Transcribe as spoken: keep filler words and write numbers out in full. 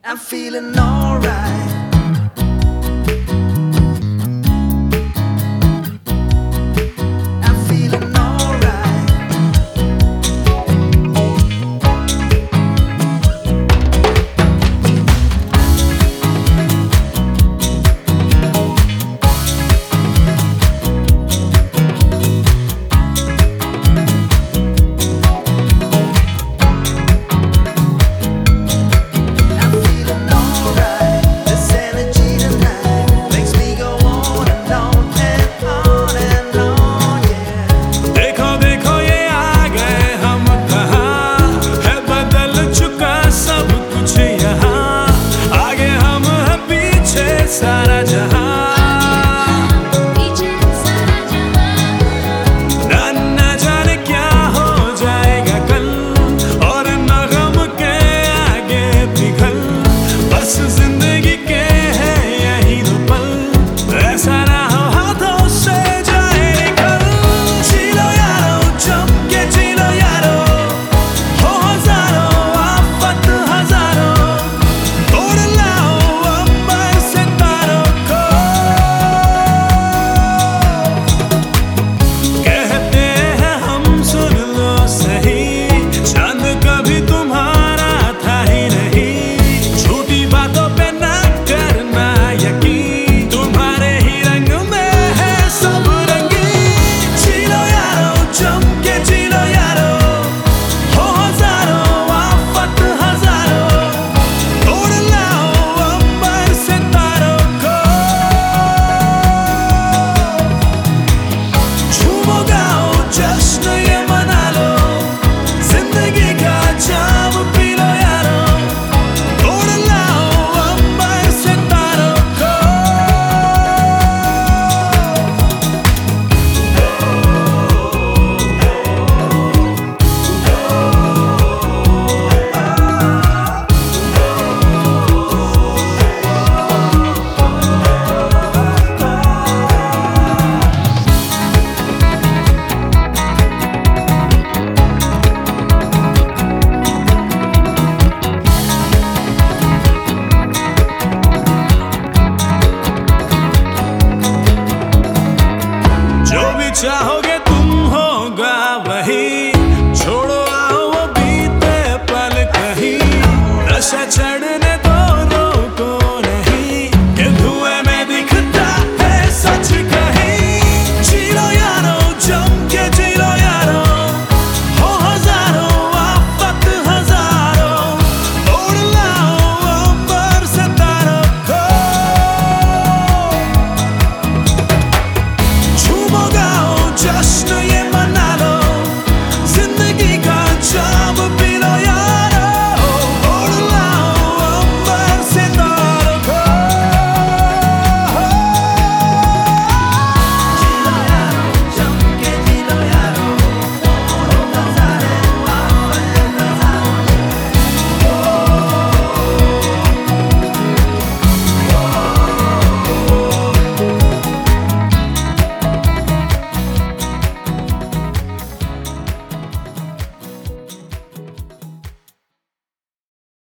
I'm feeling alright. सारा जहां ना ना जाने क्या हो जाएगा कल, और न गम के आगे पिघल, बस जिंदगी के है यही दो पल, ऐसा ना हो हाथों से जाए निकल। जी लो यारो, जम के जी लो यारो, हो हजारों आफत हजारों, तोड़ लाओ अंबर से तारों को। कहते हैं हम सुन लो सही, चांद कभी तुम्हारा था ही नहीं, झूठी बातों पे ना करना यकीन, तुम्हारे ही रंग में है सब रंगीन। जी लो यारो, जम के जी लो यारो, हो हजारों आफत हजारों, तोड़ लाओ अंबर से तारों को। झूमो गाओ जश्न ये मना लो, जिंदगी का जाम पी लो यारो, तोड़ लाओ अंबर से तारों को। जो भी चाहो